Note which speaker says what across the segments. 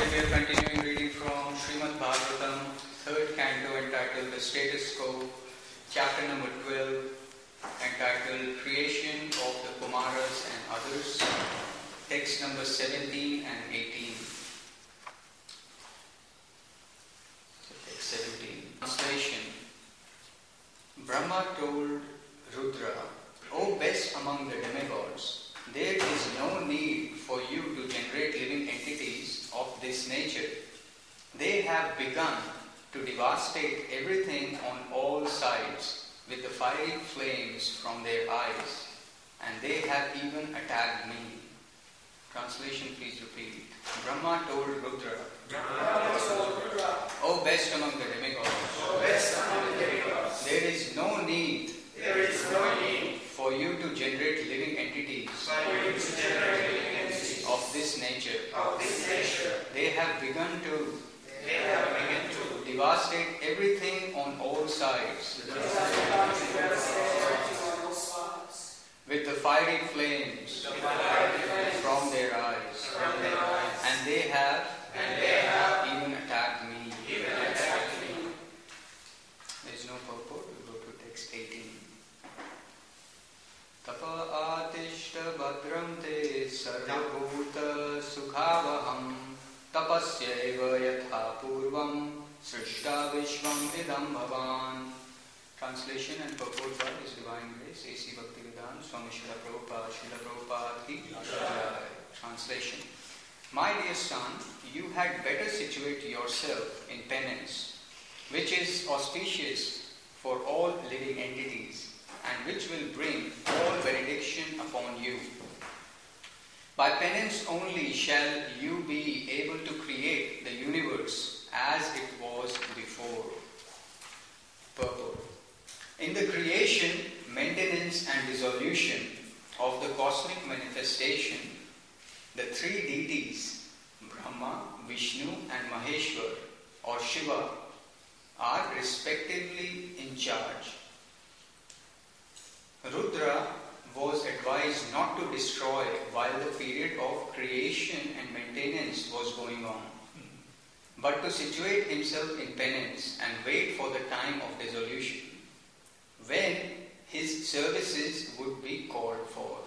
Speaker 1: we are continuing reading from Srimad Bhagavatam, 3rd canto, entitled The Status Quo, chapter number 12, entitled Creation of the Kumaras and Others, text number 17 and 18. So text 17. Translation. Brahma told Rudra, O best among the demigods, there is no need for you to generate living entities of this nature. They have begun to devastate everything on all sides with the fiery flames from their eyes, and they have even attacked me. Translation, please repeat. Brahma told Rudra, O best among the demigods, there is no need for you to generate living entities of this nature. They have begun to devastate everything on all sides with the fiery flames from their eyes, and they have even attacked me. There is no purport. We go to text 18. Tapa atishta badram te sarvabhuta sukhavaham tapasyaiva yatha purvam srishta vishvam idam bhavan. Translation and purport by His Divine Grace A.C. Bhaktivedanta Swami Srila Prabhupada Ki Jai. Translation. My dear son, you had better situate yourself in penance, which is auspicious for all living entities, and which will bring all benediction upon you. By penance only shall you be able to create the universe as it was before. Purport. In the creation, maintenance and dissolution of the cosmic manifestation, the three deities, Brahma, Vishnu and Maheshwar or Shiva, are respectively in charge. Rudra was advised not to destroy while the period of creation and maintenance was going on, but to situate himself in penance and wait for the time of dissolution, when his services would be called for.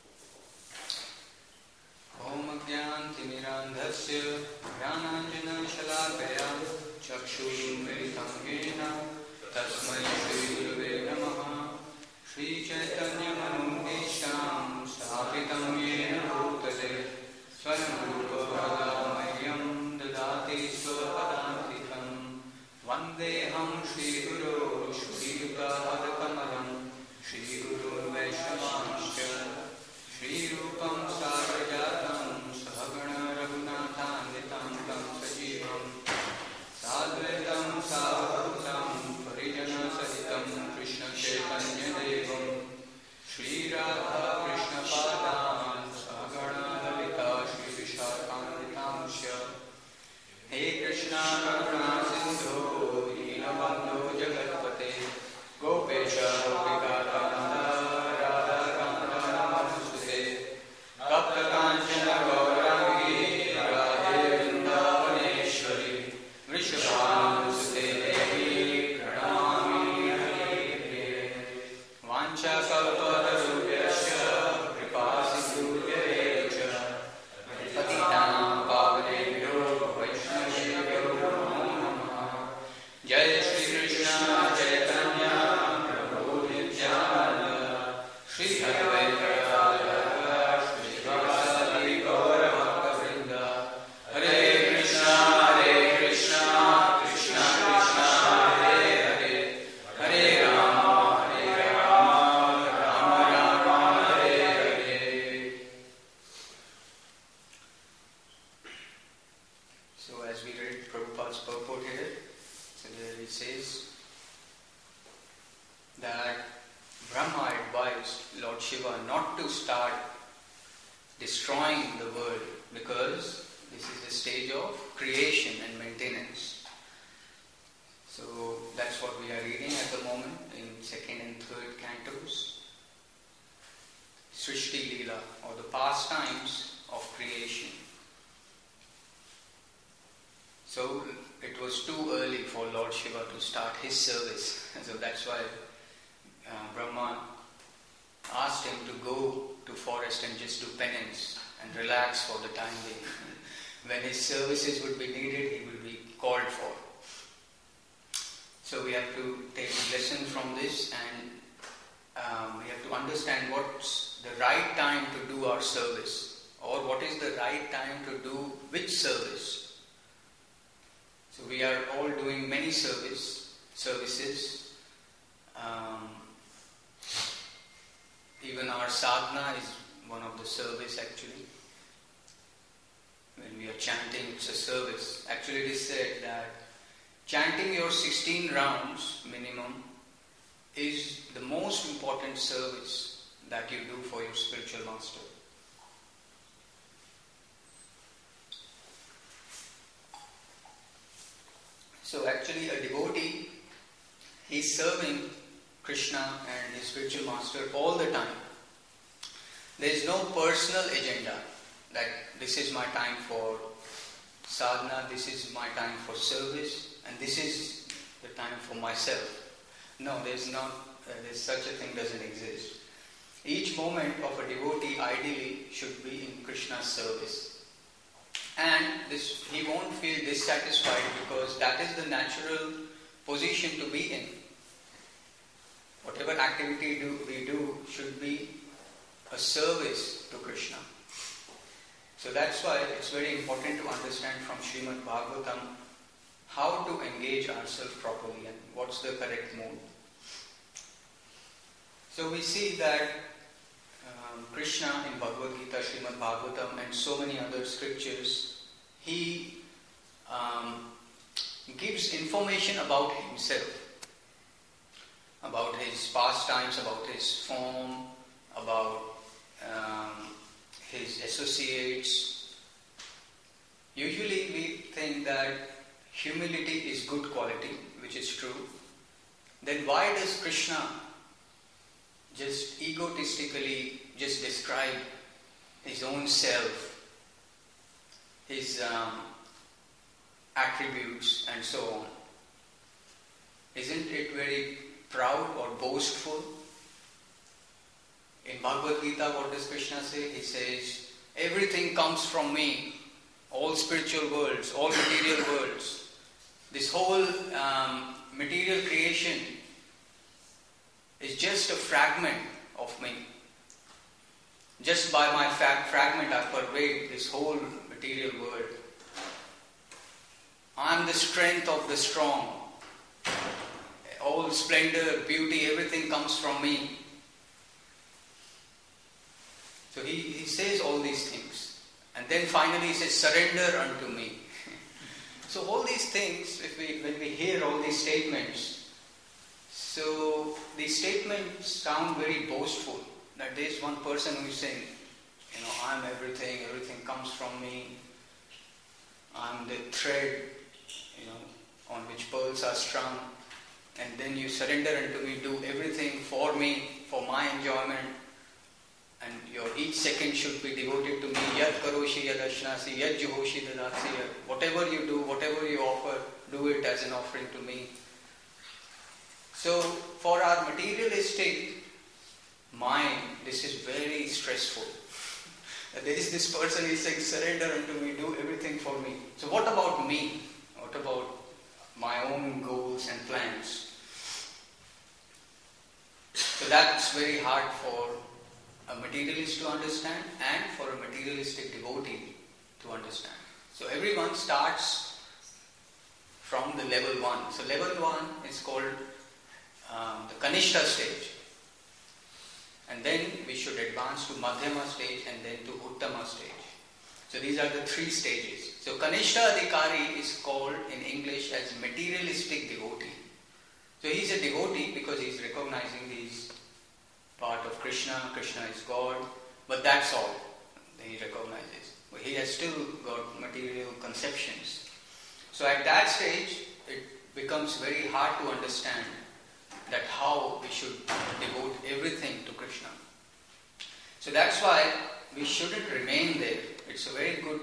Speaker 1: Om Agyantimirandhasya Jnananjana Shalakaya Chakshurunmilitam Yena Tasmai Shri Gurave Namaha Shri Chaitanya Manundesham Sthapitam Yena Bhutale Swayam Rupa Bhagamayam Dadati Swapadantikam Vandeham Shri Guru Shri Yuta Kamalam Shri Guru Vaishnavanscha Shri Rupam Sarajatam Sahagana Raghunathanvitam Tam Sajivam Sadvaitam Savahutam Parijana Sahitam Krishna Chaitanya Devam Shri Radha Krishna Padam Sahagana Lalita Shri Vishakhanvitamsya He Krishna Karuna Sindhu Dinabandhu Jagatpate Gopesha Gopika Kanda Radha Kanda Namasute Tapta Kanchana Gaurangi Radhe Vrindavaneshwari Vrishabhanusute Devi Pranami Hare Vancha Kalpatarubhyasya Kripa Sindhubhya Patitanam Pavanebhyo Vaishnavebhyo Namo Namaha Jai Shri Krishna Chaitanya Prabhu Nityananda Shri Advaita Shri Vasadi Gaura Bhakta-vrinda Hare Krishna Krishna Krishna Hare Hare Hare Rama Rama Rama Hare Hare. So as we read Prabhupada's purport here, so there it says that Brahma advised Lord Shiva not to start destroying the world because this is the stage of creation and maintenance. So that's what we are reading at the moment in 2nd and 3rd cantos. Srishti Leela, or the pastimes of creation. So it was too early for Lord Shiva to start his service. So that's why Brahma asked him to go to forest and just do penance and relax for the time being. When his services would be needed, he would be called for. So we have to take lessons from this, and we have to understand what's the right time to do our service, or what is the right time to do which service. So we are all doing many services. Even our sadhana is one of the service actually. When we are chanting, it's a service. Actually it is said that chanting your 16 rounds minimum is the most important service that you do for your spiritual master. So actually a devotee, he's serving Krishna and his spiritual master all the time. There is no personal agenda that this is my time for sadhana, this is my time for service, and this is the time for myself. No, there's such a thing doesn't exist. Each moment of a devotee ideally should be in Krishna's service. And he won't feel dissatisfied because that is the natural position to be in. Whatever activity we do should be a service to Krishna. So that's why it's very important to understand from Srimad Bhagavatam how to engage ourselves properly and what's the correct mode. So we see that Krishna in Bhagavad Gita, Srimad Bhagavatam and so many other scriptures, he gives information about himself, about his pastimes, about his form, about his associates. Usually we think that humility is good quality, which is true. Then why does Krishna just egotistically just describe his own self, his attributes and so on? Isn't it very proud or boastful? In Bhagavad Gita, what does Krishna say? He says, everything comes from me, all spiritual worlds, all material worlds. This whole material creation is just a fragment of me. Just by my fragment I pervade this whole material world. I am the strength of the strong. All splendor, beauty, everything comes from me. So he says all these things. And then finally he says, surrender unto me. So all these things, when we hear all these statements, so these statements sound very boastful. That there is one person who is saying, I am everything comes from me. I am the thread, on which pearls are strung. And then you surrender unto me, do everything for me, for my enjoyment. And your each second should be devoted to me. Yat karoshi yad ashnasi, yat juhoshi dadasi. Whatever you do, whatever you offer, do it as an offering to me. So for our materialistic mind, this is very stressful. There is this person who is saying, surrender unto me, do everything for me. So what about me? What about my own goals and plans? So that's very hard for a materialist to understand and for a materialistic devotee to understand. So everyone starts from the level 1. So level 1 is called the Kanishta stage. And then we should advance to Madhyama stage and then to Uttama stage. So these are the 3 stages. So Kanishta Adhikari is called in English as materialistic devotee. So he is a devotee because he is recognizing these part of Krishna is God, but that's all he recognizes. But he has still got material conceptions. So at that stage, it becomes very hard to understand that how we should devote everything to Krishna. So that's why we shouldn't remain there. It's a very good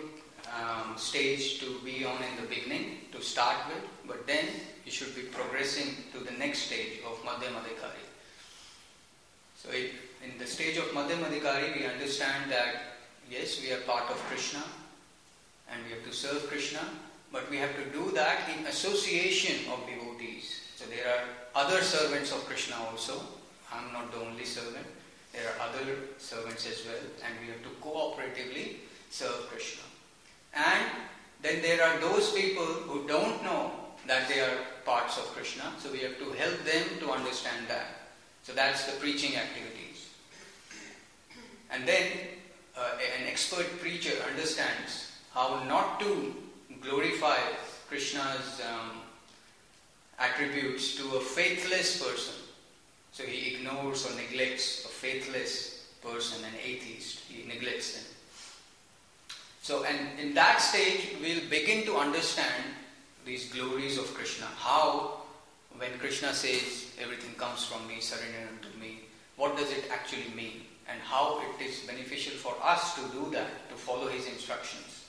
Speaker 1: stage to be on in the beginning to start with, but then you should be progressing to the next stage of Madhyam Adhikari. So in the stage of Madhyam Adhikari, we understand that yes, we are part of Krishna and we have to serve Krishna, but we have to do that in association of devotees. So there are other servants of Krishna also. I am not the only servant. There are other servants as well, and we have to cooperatively serve Krishna. And then there are those people who don't know that they are parts of Krishna, so we have to help them to understand that. So that's the preaching activities. And then an expert preacher understands how not to glorify Krishna's attributes to a faithless person. So he ignores or neglects a faithless person, an atheist. He neglects them. So, and in that stage, we'll begin to understand these glories of Krishna. How, when Krishna says, everything comes from me, surrender unto me, what does it actually mean? And how it is beneficial for us to do that, to follow his instructions.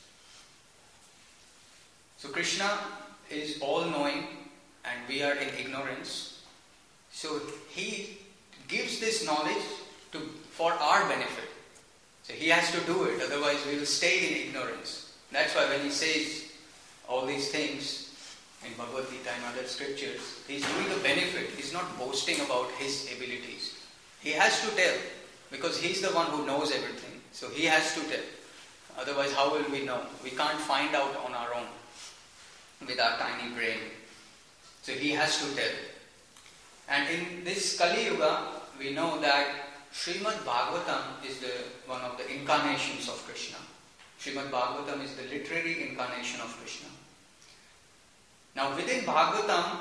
Speaker 1: So Krishna is all-knowing and we are in ignorance. So he gives this knowledge for our benefit. So he has to do it, otherwise we will stay in ignorance. That's why when he says all these things in Bhagavad Gita and other scriptures, he's doing a benefit. He's not boasting about his abilities. He has to tell, because he's the one who knows everything. So he has to tell. Otherwise, how will we know? We can't find out on our own with our tiny brain. So he has to tell. And in this Kali Yuga, we know that Srimad Bhagavatam is one of the incarnations of Krishna. Srimad Bhagavatam is the literary incarnation of Krishna. Now within Bhagavatam,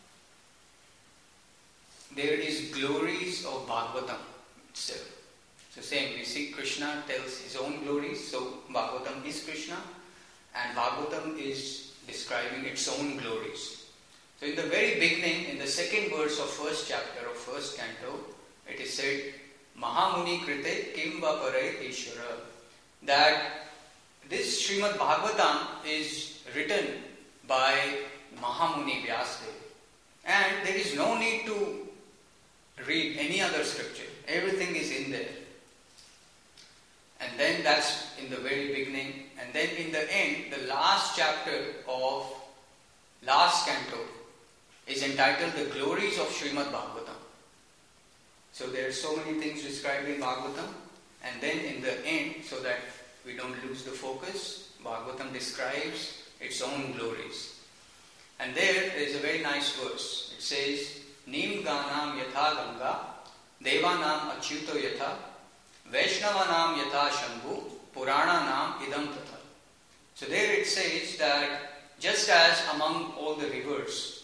Speaker 1: there is glories of Bhagavatam itself. So same, we see Krishna tells his own glories, so Bhagavatam is Krishna, and Bhagavatam is describing its own glories. So in the very beginning, in the second verse of first chapter of first canto, it is said, Mahamuni Krite Kimva Pare Ishvara, that this Srimad Bhagavatam is written by Mahamuni Vyasdev. And there is no need to read any other scripture. Everything is in there. And then that's in the very beginning. And then in the end, the last chapter of last canto is entitled The Glories of Srimad Bhagavatam. So there are so many things described in Bhagavatam. And then in the end, so that we don't lose the focus, Bhagavatam describes its own glories. And there is a very nice verse. It says, Nim Ganam Yatha Ganga, Devanam Achyuto Yatha, Vaishnavanam Yatha Shambhu, Purananam Idam Tatha. So there it says that just as among all the rivers,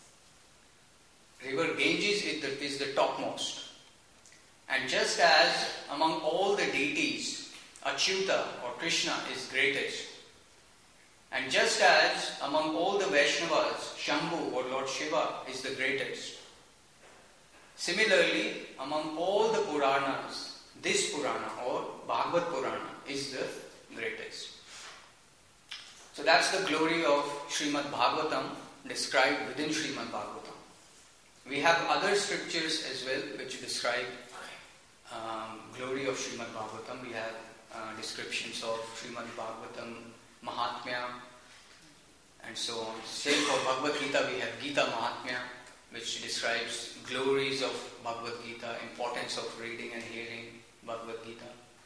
Speaker 1: river Ganges is the topmost. And just as among all the deities, Achyuta or Krishna is greatest. And just as among all the Vaishnavas, Shambhu or Lord Shiva is the greatest. Similarly, among all the Puranas, this Purana or Bhagavad Purana is the greatest. So that's the glory of Srimad Bhagavatam described within Srimad Bhagavatam. We have other scriptures as well which describe glory of Srimad Bhagavatam. We have descriptions of Srimad Bhagavatam Mahatmya and so on. Same for Bhagavad Gita, we have Gita Mahatmya, which describes glories of Bhagavad Gita, importance of reading and hearing Bhagavad Gita.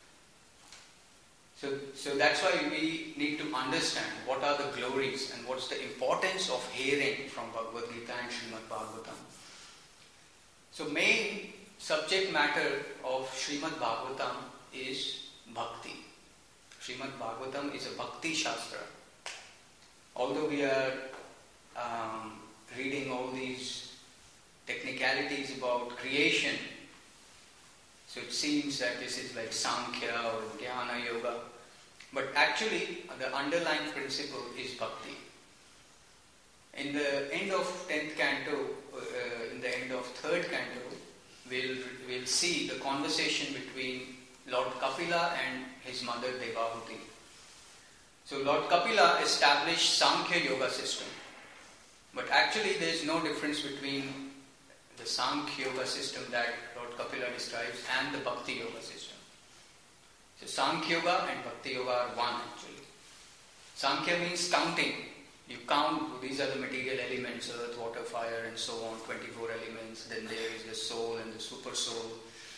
Speaker 1: So that's why we need to understand what are the glories and what's the importance of hearing from Bhagavad Gita and Srimad Bhagavatam. So main subject matter of Srimad Bhagavatam is Bhakti. Srimad Bhagavatam is a Bhakti Shastra. Although we are reading all these technicalities about creation, so it seems that this is like Sankhya or Jnana Yoga, but actually the underlying principle is Bhakti. In the end of 10th canto, in the end of 3rd canto, we'll see the conversation between Lord Kapila and his mother Devahuti. So Lord Kapila established Sankhya Yoga system. But actually there is no difference between the Sankhya Yoga system that Lord Kapila describes and the Bhakti Yoga system. So Sankhya Yoga and Bhakti Yoga are one actually. Sankhya means counting. You count, these are the material elements, earth, water, fire and so on, 24 elements. Then there is the soul and the super soul.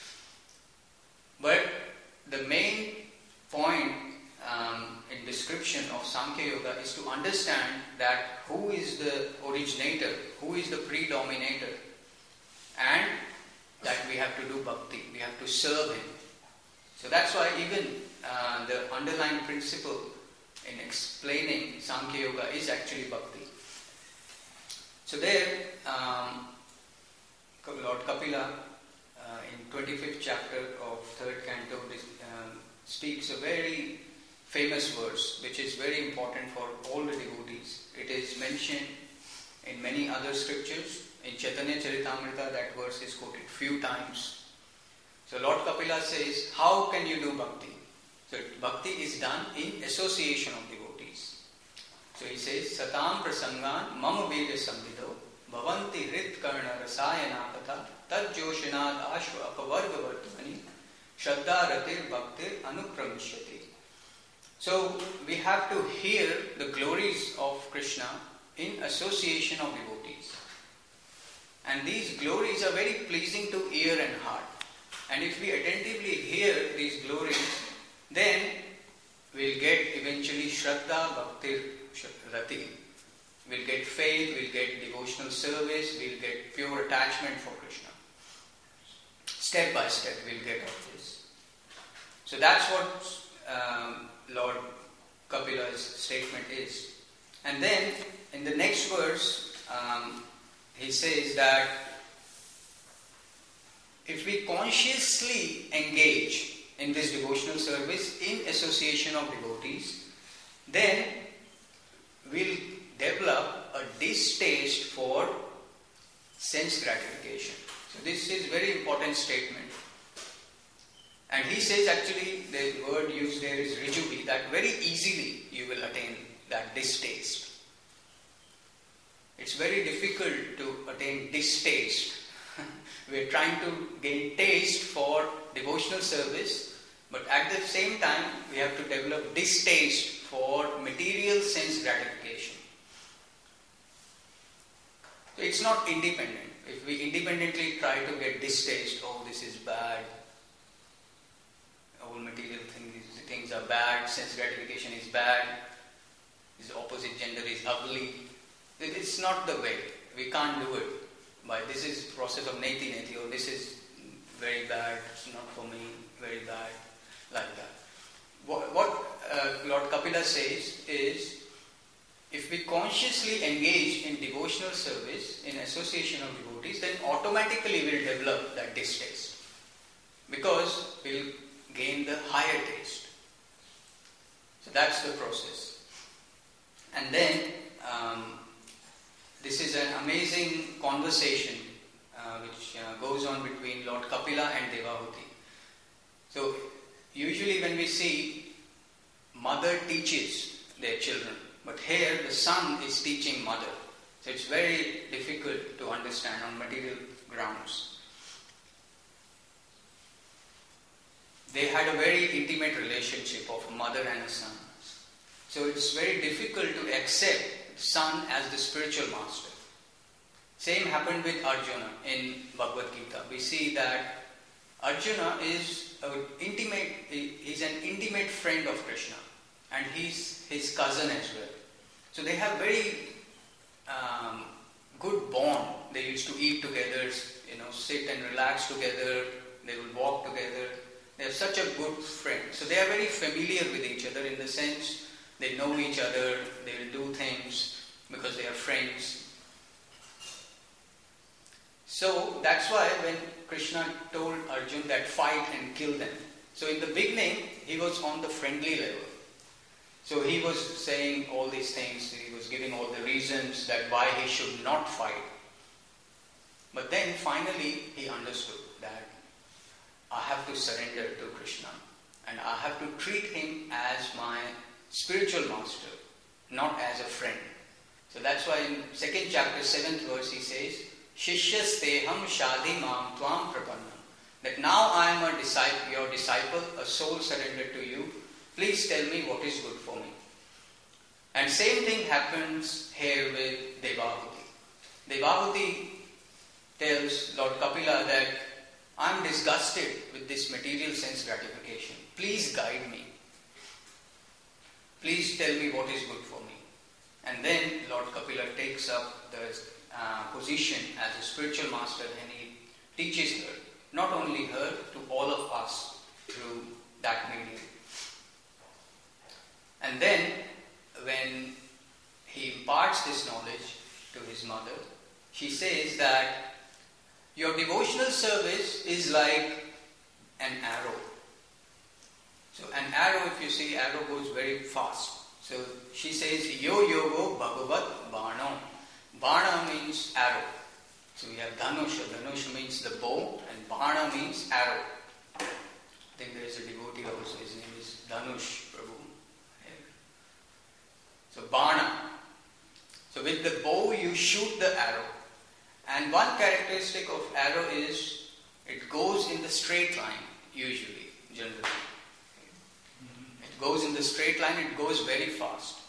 Speaker 1: But the main point in description of Sankhya Yoga is to understand that who is the originator, who is the predominator, and that we have to do bhakti, we have to serve him. So that's why even the underlying principle in explaining Sankhya Yoga is actually bhakti. So there, Lord Kapila in 25th chapter of 3rd canto speaks a very famous verse which is very important for all the devotees. It is mentioned in many other scriptures. In Chaitanya Charitamrita that verse is quoted few times. So Lord Kapila says, how can you do bhakti? So bhakti is done in association of devotees. So he says, Satam prasangan mama veda samvido bhavanti hrit karna rasayana katha tad joshinad ashva apavarga vartamani shraddha ratir bhaktir anukramishati. So we have to hear the glories of Krishna in association of devotees. And these glories are very pleasing to ear and heart. And if we attentively hear these glories, then we'll get eventually Shraddha Bhaktir Rati. We'll get faith, we'll get devotional service, we'll get pure attachment for Krishna. Step by step we'll get all this. So that's what Lord Kapila's statement is. And then in the next verse, he says that if we consciously engage in this devotional service in association of devotees, then we'll develop a distaste for sense gratification. So this is very important statement. And he says actually the word used there is rijubi, that very easily you will attain that distaste. It's very difficult to attain distaste. We are trying to gain taste for devotional service, but at the same time we have to develop distaste for material sense gratification. So it's not independent. If we independently try to get distaste, oh this is bad, all material things are bad, sense gratification is bad, this opposite gender is ugly. It's not the way. We can't do it. But this is process of neti, or this is very bad, it's not for me, very bad, like that. What Lord Kapila says is, if we consciously engage in devotional service, in association of devotees, then automatically we'll develop that distaste. Because we'll gain the higher taste. So that's the process. And then, this is an amazing conversation which goes on between Lord Kapila and Devahuti. So, usually when we see mother teaches their children, but here the son is teaching mother. So, it's very difficult to understand on material grounds. They had a very intimate relationship of a mother and a son. So, it's very difficult to accept son as the spiritual master. Same happened with Arjuna in Bhagavad Gita. We see that Arjuna is he's an intimate friend of Krishna, and he's his cousin as well. So they have very good bond. They used to eat together, sit and relax together. They will walk together. They are such a good friend. So they are very familiar with each other in the sense they know each other, they will do things because they are friends. So that's why when Krishna told Arjuna that fight and kill them. So in the beginning, he was on the friendly level. So he was saying all these things, he was giving all the reasons that why he should not fight. But then finally he understood that I have to surrender to Krishna and I have to treat him as my spiritual master, not as a friend. So that's why in 2nd chapter, 7th verse, he says, Shishyasteham shadi mam tvam prapannam. That now I am a disciple, your disciple, a soul surrendered to you. Please tell me what is good for me. And same thing happens here with Devahuti. Devahuti tells Lord Kapila that I am disgusted with this material sense gratification. Please guide me. Please tell me what is good for me. And then Lord Kapila takes up the position as a spiritual master, and he teaches her, not only her, to all of us through that medium. And then when he imparts this knowledge to his mother, she says that your devotional service is like an arrow. So an arrow, if you see, arrow goes very fast. So she says, Yo yogo bhagavat bano. Bana means arrow. So we have dhanusha. Dhanusha means the bow, and bana means arrow. I think there is a devotee also. His name is Dhanush Prabhu. So bana. So with the bow you shoot the arrow. And one characteristic of arrow is it goes in the straight line, usually, generally. It goes in the straight line, it goes very fast.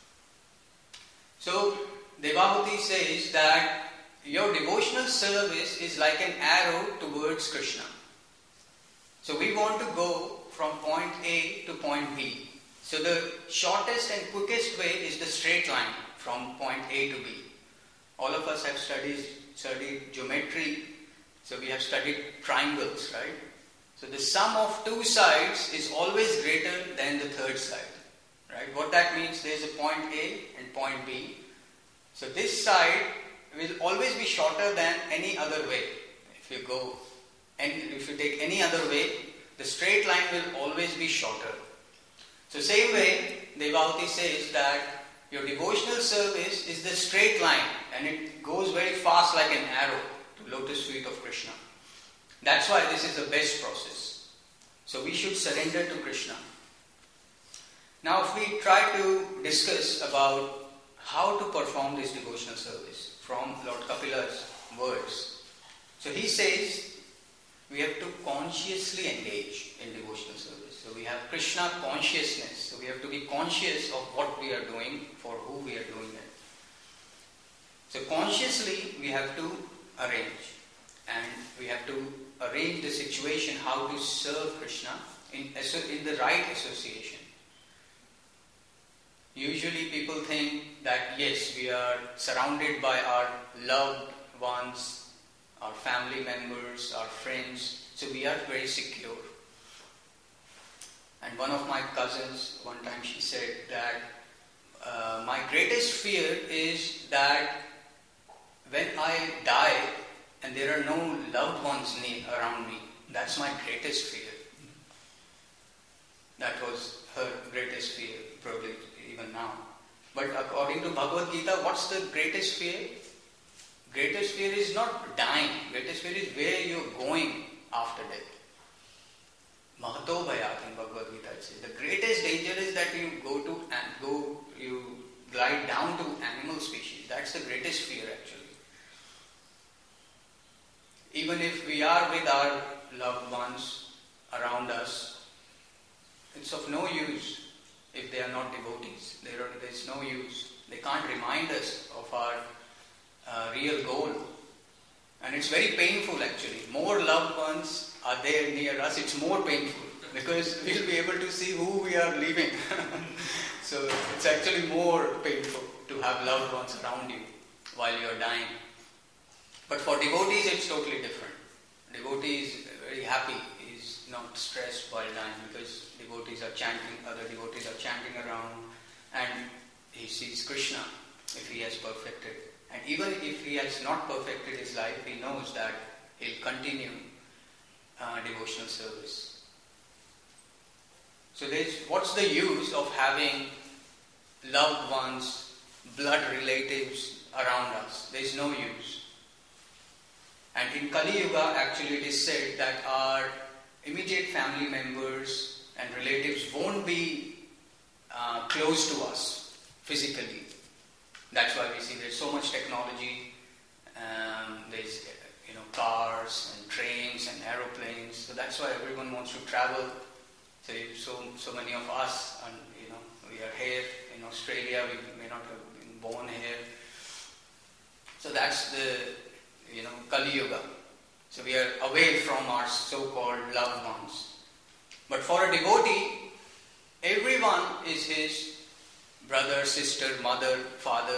Speaker 1: So Devahuti says that your devotional service is like an arrow towards Krishna. So we want to go from point A to point B. So the shortest and quickest way is the straight line from point A to B. All of us have studied geometry, so we have studied triangles, right? So the sum of two sides is always greater than the third side, right? What that means, there is a point A and point B. So this side will always be shorter than any other way. If you take any other way, the straight line will always be shorter. So same way, Devahuti says that your devotional service is the straight line, and it goes very fast like an arrow to lotus feet of Krishna. That's why this is the best process. So we should surrender to Krishna. Now if we try to discuss about how to perform this devotional service from Lord Kapila's words. So he says we have to consciously engage in devotional service. So we have Krishna consciousness. So we have to be conscious of what we are doing, for who we are doing it. So consciously we have to arrange. And we have to arrange the situation how to serve Krishna in the right association. Usually people think that yes, we are surrounded by our loved ones, our family members, our friends, so we are very secure. And one of my cousins, one time she said that my greatest fear is that when I die and there are no loved ones around me, that's my greatest fear. That was her greatest fear, probably even now. But according to Bhagavad Gita, what's the greatest fear? Greatest fear is not dying. Greatest fear is where you're going after death. Mahato bhayat in Bhagavad Gita it says. The greatest danger is that you glide down to animal species. That's the greatest fear actually. Even if we are with our loved ones around us, it's of no use if they are not devotees. There's no use. They can't remind us of our real goal. And it's very painful actually. More loved ones are there near us, it's more painful because we'll be able to see who we are leaving. So it's actually more painful to have loved ones around you while you're dying. But for devotees it's totally different. Devotee is very happy, he's not stressed while dying because other devotees are chanting around and he sees Krishna if he has perfected. And even if he has not perfected his life, he knows that he'll continue devotional service. So what's the use of having loved ones, blood relatives around us? There's no use. And in Kali Yuga, actually it is said that our immediate family members and relatives won't be close to us physically. That's why we see there's so much technology. There's cars and trains and aeroplanes. So that's why everyone wants to travel. So many of us, and we are here in Australia. We may not have been born here. So that's the Kali Yuga. So we are away from our so-called loved ones. But for a devotee, everyone is his brother, sister, mother, father.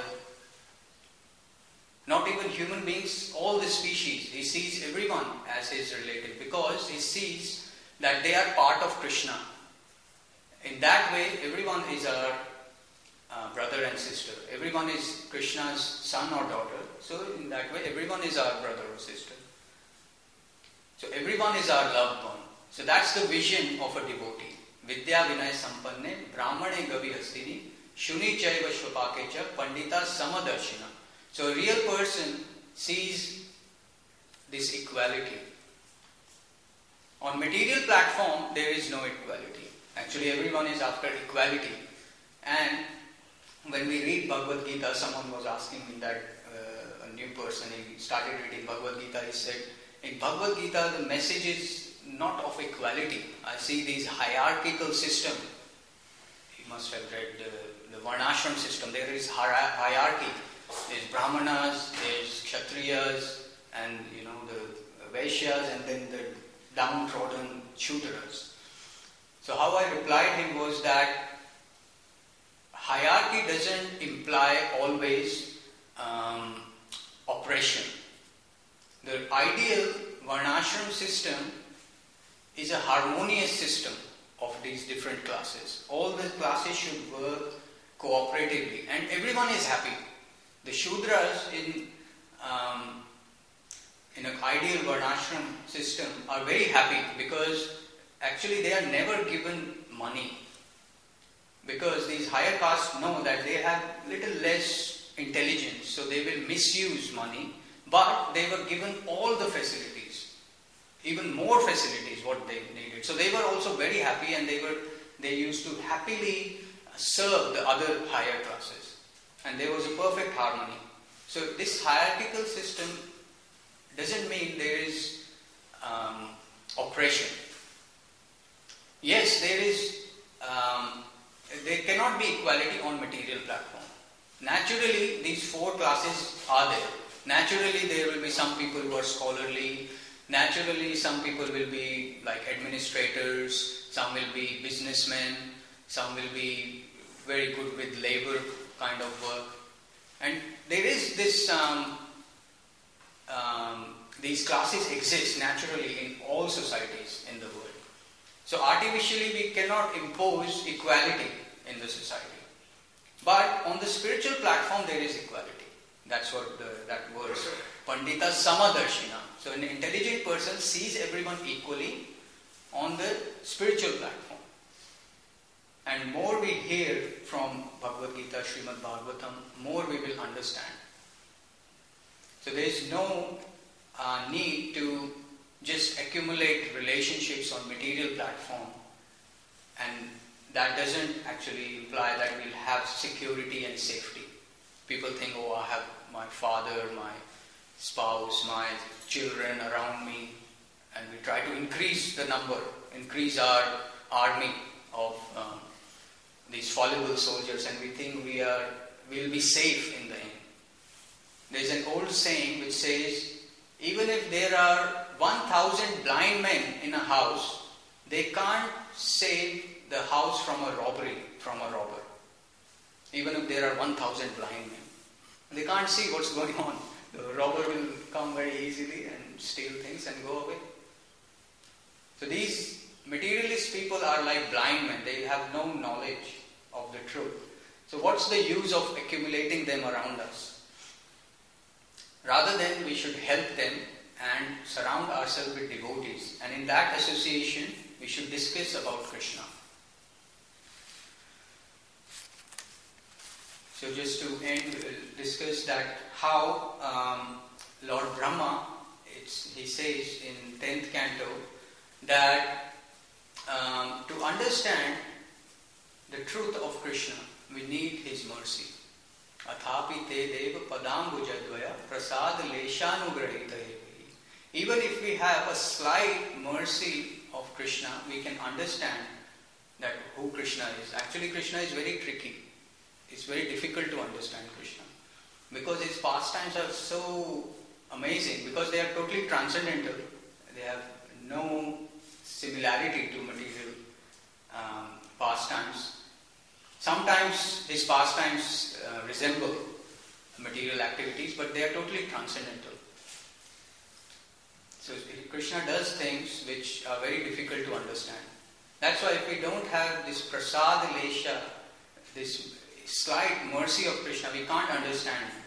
Speaker 1: Not even human beings, all the species. He sees everyone as his relative because he sees that they are part of Krishna. In that way, everyone is our brother and sister. Everyone is Krishna's son or daughter. So in that way, everyone is our brother or sister. So everyone is our loved one. So that's the vision of a devotee. Vidya Vinay Sampanne Brahmane Gavi Hastini Shuni Chaiva Shvapakecha Pandita Samadarshina. So a real person sees this equality. On material platform, there is no equality. Actually, everyone is after equality. And when we read Bhagavad Gita, someone was asking me that, a new person, he started reading Bhagavad Gita, he said, in Bhagavad Gita, the message is not of equality. I see these hierarchical system. You must have read the Varnashram system. There is hierarchy. There's Brahmanas, there's Kshatriyas, and the Vaishyas, and then the downtrodden Shudras. So how I replied him was that hierarchy doesn't imply always oppression. The ideal Varnashram system is a harmonious system of these different classes. All the classes should work cooperatively and everyone is happy. The Shudras in an ideal Varnashram system are very happy because actually they are never given money. Because these higher castes know that they have little less intelligence, so they will misuse money, but they were given all the facilities, even more facilities what they needed. So they were also very happy and they used to happily serve the other higher classes. And there was a perfect harmony. So this hierarchical system doesn't mean there is oppression. Yes, there cannot be equality on material platform. Naturally, these four classes are there. Naturally, there will be some people who are scholarly. Naturally, some people will be like administrators. Some will be businessmen. Some will be very good with labor kind of work. And there is this, these classes exist naturally in all societies in the world. So artificially we cannot impose equality in the society. But on the spiritual platform there is equality. That's what that verse, Pandita Samadarshina. So an intelligent person sees everyone equally on the spiritual platform. And more we hear from Bhagavad Gita, Srimad Bhagavatam, more we will understand. So there is no need to just accumulate relationships on material platform, and that doesn't actually imply that we'll have security and safety. People think, oh, I have my father, my spouse, my children around me, and we try to increase the number, increase our army of these fallible soldiers, and we think we'll be safe in the end. There's an old saying which says, even if there are 1,000 blind men in a house, they can't save the house from a robbery, from a robber. Even if there are 1,000 blind men. They can't see what's going on. The robber will come very easily and steal things and go away. So these materialist people are like blind men. They have no knowledge of the truth. So what's the use of accumulating them around us? Rather than we should help them and surround ourselves with devotees. And in that association, we should discuss about Krishna. So just to end, we'll discuss that how Lord Brahma, he says in 10th canto, that to understand the truth of Krishna, we need his mercy. Athapi te deva padambujadvaya prasad leshanugrahita. Even if we have a slight mercy of Krishna, we can understand that who Krishna is. Actually, Krishna is very tricky. It's very difficult to understand Krishna because his pastimes are so amazing, because they are totally transcendental. They have no similarity to material pastimes. Sometimes his pastimes resemble material activities, but they are totally transcendental. So Krishna does things which are very difficult to understand. That's why if we don't have this prasad lesha, this slight mercy of Krishna, we can't understand him.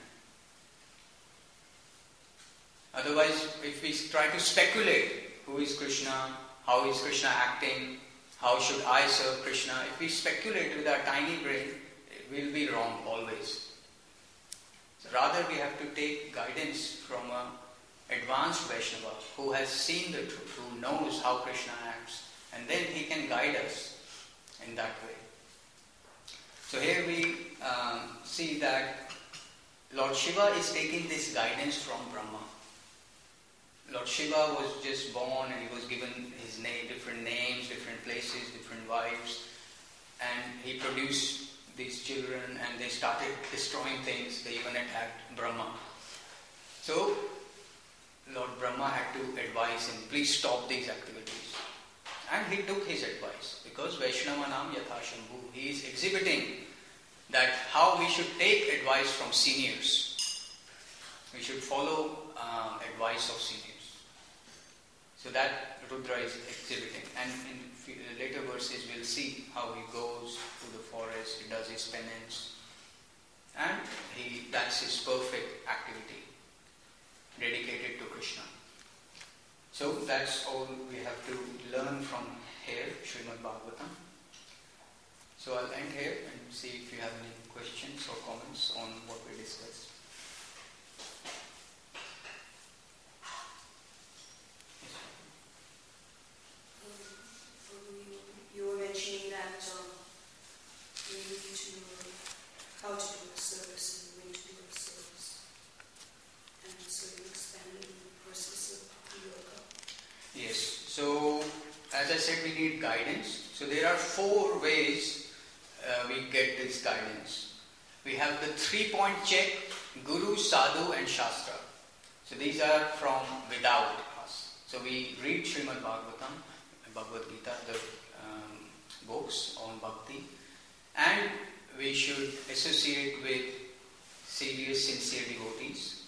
Speaker 1: Otherwise, if we try to speculate who is Krishna, how is Krishna acting, how should I serve Krishna, if we speculate with our tiny brain, we'll be wrong always. So rather we have to take guidance from an advanced Vaishnava who has seen the truth, who knows how Krishna acts, and then he can guide us in that way. So here we see that Lord Shiva is taking this guidance from Brahma. Lord Shiva was just born and he was given his name, different names, different places, different wives, and he produced these children and they started destroying things. They even attacked Brahma. So Lord Brahma had to advise him, please stop these activities. And he took his advice, because Vaishnavanam Yatha Shambhu, he is exhibiting that how we should take advice from seniors. We should follow advice of seniors. So that Rudra is exhibiting. And in later verses we'll see how he goes to the forest, he does his penance, and that's his perfect activity, dedicated to Krishna. So that's all we have to learn from here, Srimad Bhagavatam. So I'll end here and see if you have any questions or comments on what we discussed.
Speaker 2: You were mentioning that we need to know how to do a service and when to do a service. And so you expanded the process of yoga.
Speaker 1: Yes. So, as I said, we need guidance. So there are 4 ways we get this guidance. We have the 3-point check, Guru, Sadhu and Shastra. So these are from without us. So we read Srimad Bhagavatam, Bhagavad Gita, the books on bhakti, and we should associate with serious, sincere devotees.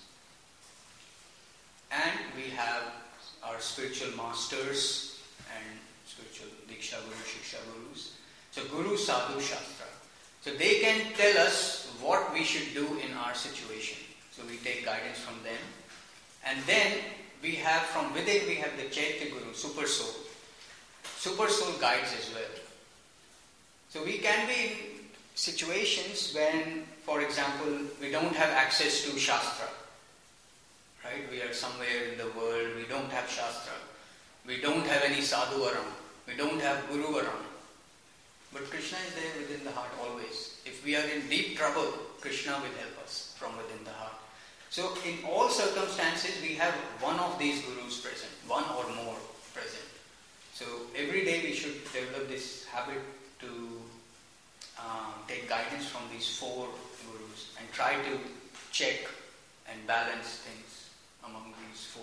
Speaker 1: And we have our spiritual masters and spiritual Diksha Guru, Shiksha Gurus. So Guru, Sadhu, Shastra. So they can tell us what we should do in our situation. So we take guidance from them. And then we have from within, we have the Chaitya Guru, Super Soul. Super Soul guides as well. So we can be in situations when, for example, we don't have access to Shastra. Right? We are somewhere in the world, we don't have Shastra. We don't have any Sadhu around. We don't have Guru around. But Krishna is there within the heart always. If we are in deep trouble, Krishna will help us from within the heart. So in all circumstances, we have one of these Gurus present, one or more present. So every day we should develop this habit to take guidance from these 4 Gurus and try to check and balance things among these 4.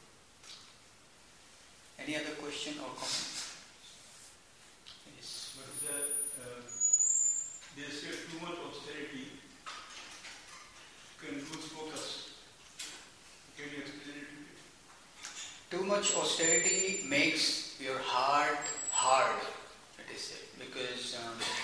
Speaker 1: Any other question or comment? Yes.
Speaker 3: But there's too much austerity can lose focus. Can you explain it to me?
Speaker 1: Too much austerity makes your heart hard, it is said, because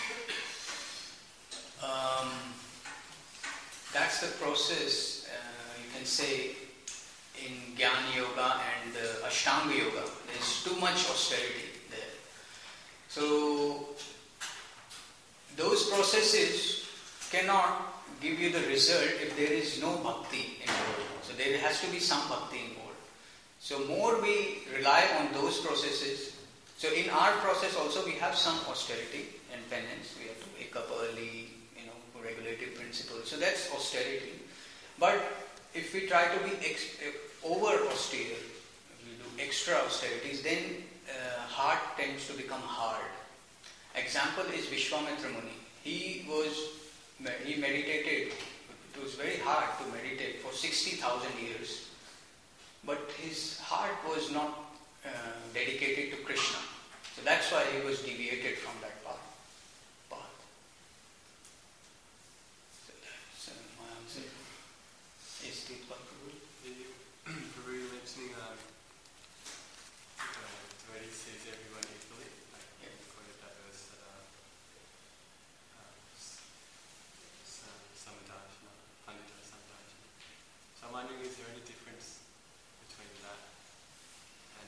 Speaker 1: that's the process, you can say, in Jnana Yoga and Ashtanga Yoga. There's too much austerity there. So, those processes cannot give you the result if there is no bhakti involved. So, there has to be some bhakti involved. So, more we rely on those processes, So in our process also we have some austerity and penance. We have to wake up early, regulative principles. So that's austerity. But if we try to be over austere, if we do extra austerities, then heart tends to become hard. Example is Vishwamitra Muni. He meditated. It was very hard to meditate for 60,000 years. But his heart was not dedicated to Krishna. So that's why he was deviated from that path. So that's my answer. Yes, Deepak Prabhu.
Speaker 4: Prabhu, you mentioning where he sees everyone equally, like for the diverse Samadhana, Pandita Samadhana. So I'm wondering, is there any difference between that and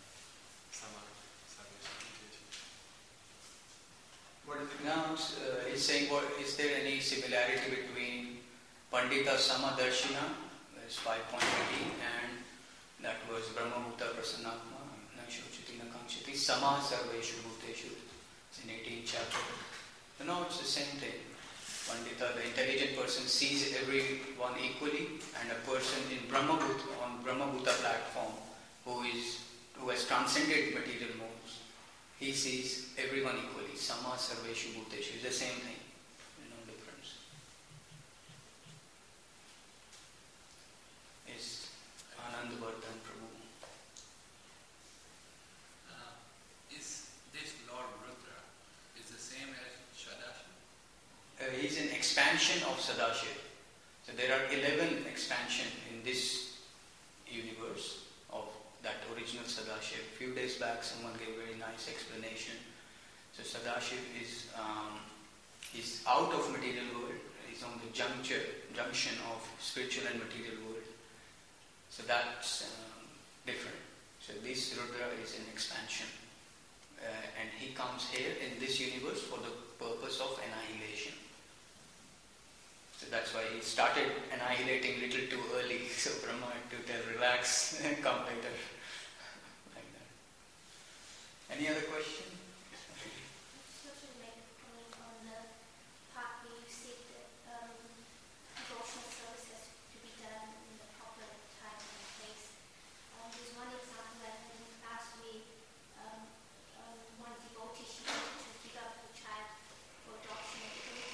Speaker 1: What is it now? He's saying, is there any similarity between Pandita Samadarshina, that's 5.18, and that was Brahmabhuta Prasannatma, Nakshochiti Nakanchiti, Sama Sarveshu Bhuteshu. It's in 18th chapter. No, it's the same thing. Pandita, the intelligent person, sees everyone equally, and a person in on Brahmabhuta platform who has transcended material modes, he sees everyone equally. Sama Sarveshu Bhuteshu is the same thing. No difference. Yes, Anand Vardhan Prabhu.
Speaker 5: Is this Lord Rudra is the same as Sadashiva?
Speaker 1: He's an expansion of Sadashiva. So there are 11 expansion in this universe of that original Sadashiva. A few days back someone gave a very nice explanation. So Sadashiva is out of material world. He's on the junction of spiritual and material world. So that's different. So this Rudra is an expansion. And he comes here in this universe for the purpose of annihilation. So that's why he started annihilating a little too early. So Brahma had to tell, relax, come later. Like that. Any other question?
Speaker 6: Just to make a comment on the part where you said that devotional service has to be done in the proper time and place. There's one example I had in class where one devotee, she wanted to give up her child for adoption. It was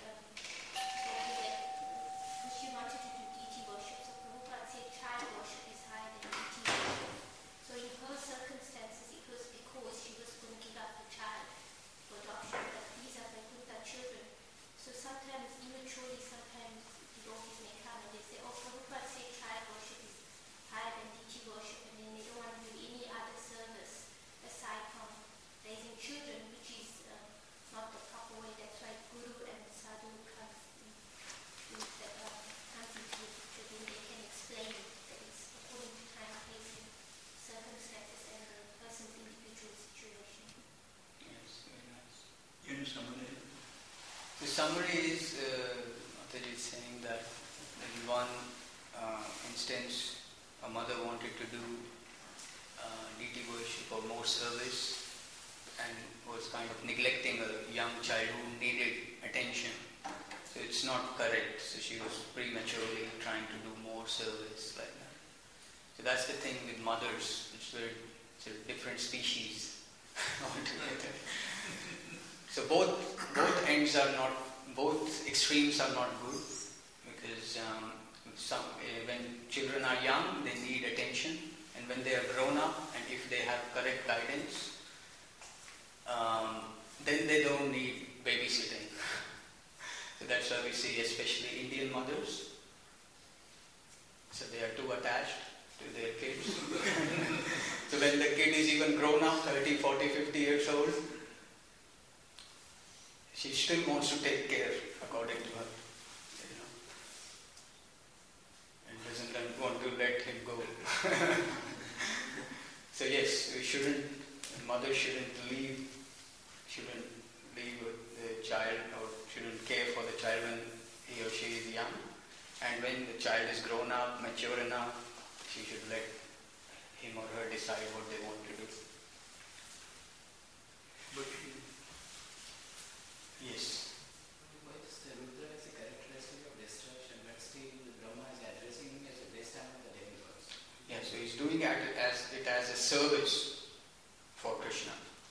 Speaker 6: because she wanted to do deity worship. So Prabhupada said child worship is higher than deity worship. So in her circumstances, it was because she was going to give up her child for adoption. But these are Vaikuntha children. So sometimes, immaturely, sometimes devotees may come and they say, oh, Prabhupada said child worship is higher than deity worship, and then they don't want to do any other service aside from raising children, which is not the proper way. That's why Guru and Sadhu comes into the picture, then they can explain that it's according to time, place, and circumstances and the person's individual situation.
Speaker 1: Yes, very nice.
Speaker 3: In summary,
Speaker 1: The summary is, Mataji is saying that in one instance, a mother wanted to do deity worship or more service and was kind of neglecting a young child who needed attention. So it's not correct. So she was prematurely trying to do more service like that. So that's the thing with mothers. It's a different species altogether. So both extremes are not good, because when children are young, they need attention, and when they are grown up, and if they have correct guidance, then they don't need babysitting. So that's why we see especially Indian mothers. So they are too attached to their kids. So when the kid is even grown up, 30, 40, 50 years old, she still wants to take care according to her, and doesn't want to let him go. So yes, mother shouldn't leave with the child, or shouldn't care for the child when he or she is young. And when the child is grown up, mature enough, she should let him or her decide what they want to do.
Speaker 3: But
Speaker 1: Yes.
Speaker 7: Why is the Rudra as a characteristic of destruction, but still the Brahma is addressing him as a best time of the demigods?
Speaker 1: Yeah, so he's doing it as a service for Krishna.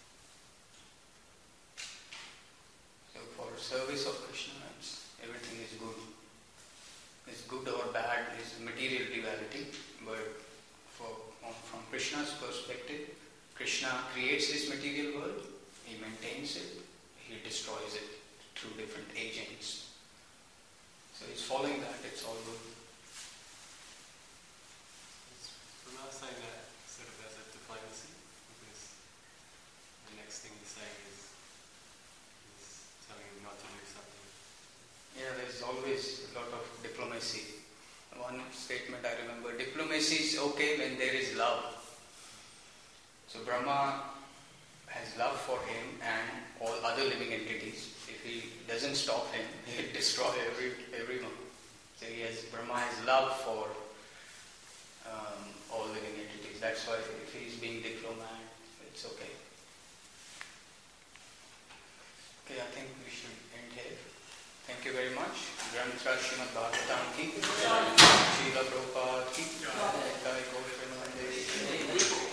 Speaker 1: So for service of Krishna, everything is good. It's good or bad is material duality, but from Krishna's perspective, Krishna creates this material world, he maintains it, he destroys it through different agents. So he's following that, it's all good.
Speaker 4: We're not saying that sort of as a diplomacy, because the next thing he's saying is telling him not to do something.
Speaker 1: Yeah, there's always a lot of diplomacy. One statement I remember, diplomacy is okay when there is love. So Brahma has love for him and all other living entities. If he doesn't stop him, he'll destroy everyone. So Brahma has love for all living entities. That's why if he's being diplomat, it's okay. Okay, I think we should end here. Thank you very much. Granthra Srimad Bhagavatam ki, Srila Prabhupada ki, Jai Goswami Mandir ki.